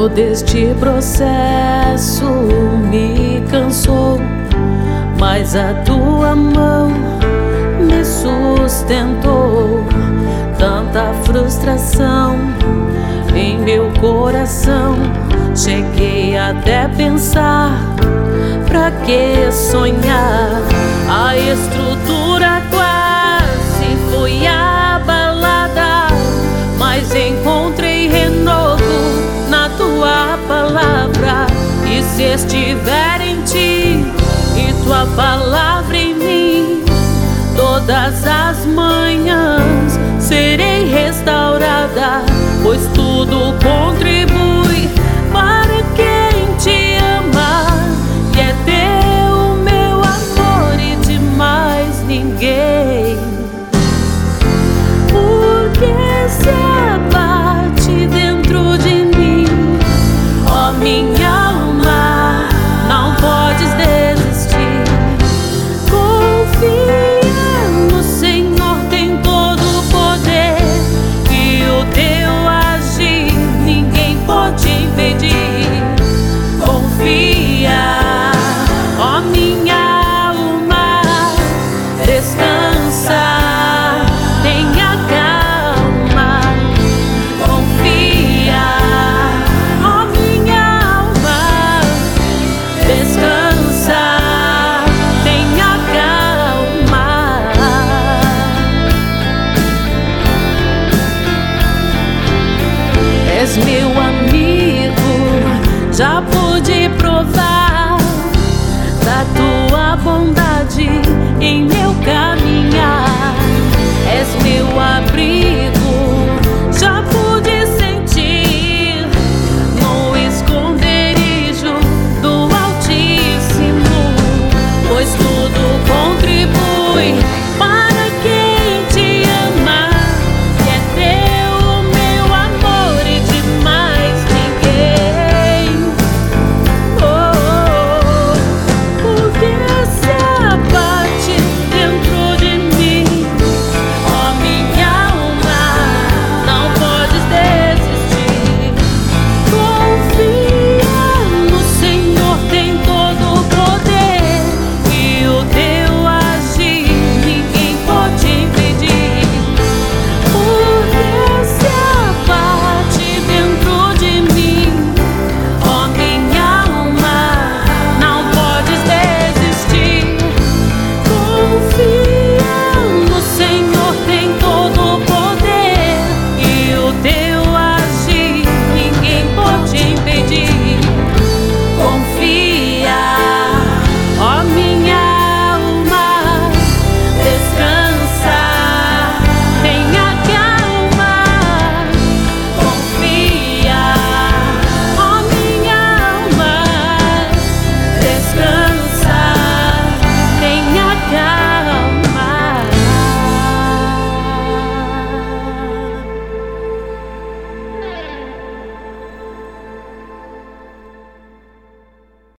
Todo este processo me cansou, mas a tua mão me sustentou. Tanta frustração em meu coração, cheguei até pensar: pra que sonhar? A estrutura quase foi abalada, mas encontrei renovo na tua palavra. E se estiver em ti e tua palavra em mim, todas as manhãs serei restaurada, pois tudo contribui para quem te ama. E é teu meu amor e de mais ninguém. Porque se abate dentro de mim, ó minha alma, não podes desistir. Confia no Senhor, tem todo o poder, e o teu agir ninguém pode impedir. Confia, ó minha alma, descansa, tenha calma. Confia, ó minha alma, descansa, tenha calma. És meu amigo, já pude provar da tua bondade em meu caminhar. És meu amigo,